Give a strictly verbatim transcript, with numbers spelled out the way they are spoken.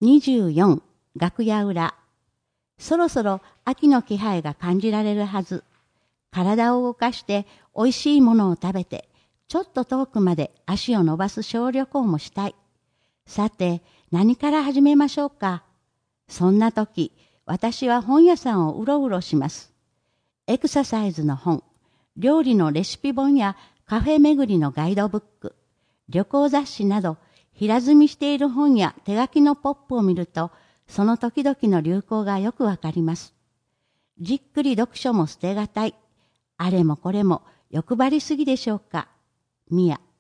にじゅうよん、楽屋裏。そろそろ秋の気配が感じられるはず。体を動かして美味しいものを食べて、ちょっと遠くまで足を伸ばす小旅行もしたい。さて、何から始めましょうか。そんな時、私は本屋さんをうろうろします。エクササイズの本、料理のレシピ本やカフェ巡りのガイドブック、旅行雑誌など、平積みしている本や手書きのポップを見ると、その時々の流行がよくわかります。じっくり読書も捨てがたい。あれもこれも欲張りすぎでしょうか。ミヤ。